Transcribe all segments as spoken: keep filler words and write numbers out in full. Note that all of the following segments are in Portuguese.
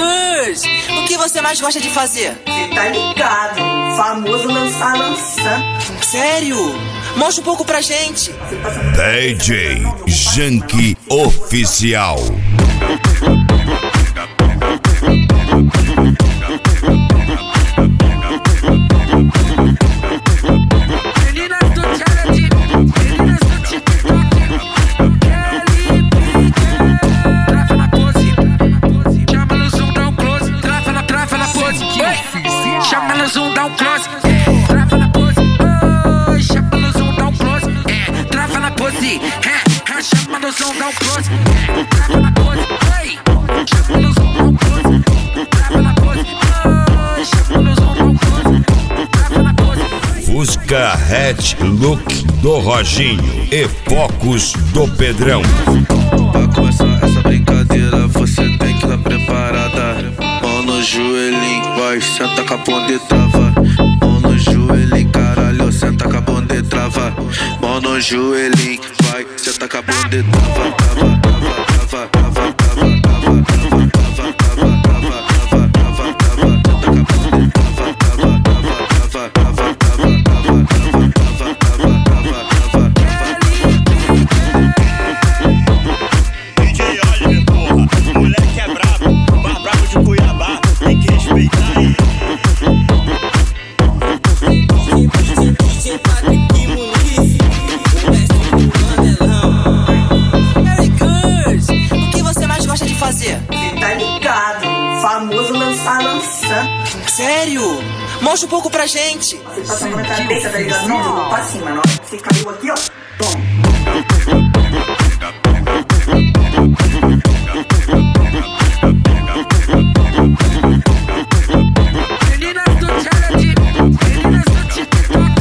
Girls, o que você mais gosta de fazer? Cê tá ligado, famoso lançar lançando. Sério? Mostra um pouco pra gente. D J Janky Oficial. Chama no zoom, dá um close, trava na pose, oh, chama no zoom, dá um close, é, trava na pose, é, chama no zoom, dá um close, é, trava na pose, oi, chama no zoom, dá um close, trava na pose, oh, chama no zoom, dá um close, trava na pose. Fusca Hatch Look do Roginho e Focus do Pedrão. Pra começar essa brincadeira, você tem que estar preparada. Mão no joelhinho, vai, senta com a bunda e trava. Mão no joelhinho, caralho, senta com a bunda e trava. Mão no joelhinho, vai, senta com a bunda e trava. Trava, trava, trava, trava, trava, trava, trava, trava, trava, trava, trava, trava, senta com a bunda e trava, trava, trava, trava, trava, trava, trava, trava, trava, trava, trava. D J Oliver, porra, o moleque é brabo, mais brabo de Cuiabá, tem que respeitar aí. Hey Girls, o que você mais gosta de fazer? Cê tá ligado, famoso lançar lançando. Sério? Mostra um pouco pra gente. Cê passa a mão na cabeça, tá ligado? Não, jogou pra cima, não. Você caiu aqui, ó. Toma. Meninas do challenge, meninas do TikTok,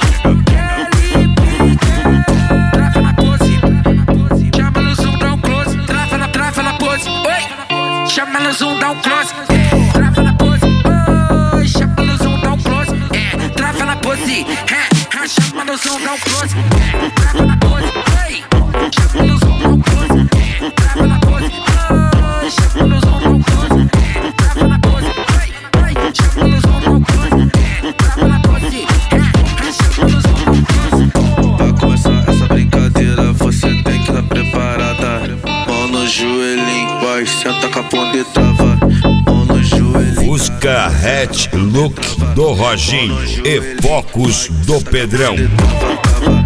trava na pose, chama no zoom, dá um close, trava na, trava na pose, oi, chama no zoom, dá um close, é, trava na pose, oi, chama no zoom, dá um close, é, trava na pose, é, chama no zoom, dá um close, é, trava na pose, oi, chama no zoom, dá um close, é, trava na pose, oi, chama no zoom, dá um close, é, trava na pose, oi, chama no zoom, dá um close, é, trava na pose, é, chama no zoom, dá um close. Pra começar essa brincadeira, você tem que estar preparada. Mão no joelhinho, vai, senta com a bunda e trava. Mão no joelhinho. Fusca Hatch Look do Roginho e Focus do Pedrão. Trava, trava.